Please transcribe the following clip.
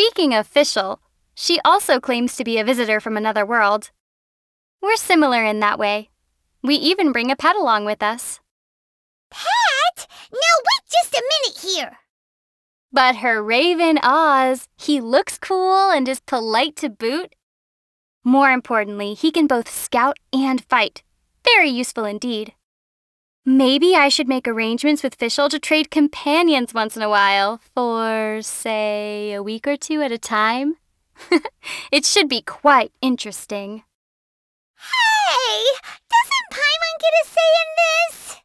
Speaking of Fischl, she also claims to be a visitor from another world. We're similar in that way. We even bring a pet along with us. Pet? Now wait just a minute here. But her raven Oz, he looks cool and is polite to boot. More importantly, he can both scout and fight. Very useful indeed. Maybe I should make arrangements with Fischl to trade companions once in a while for, say, a week or two at a time. It should be quite interesting. Hey, doesn't Paimon get a say in this?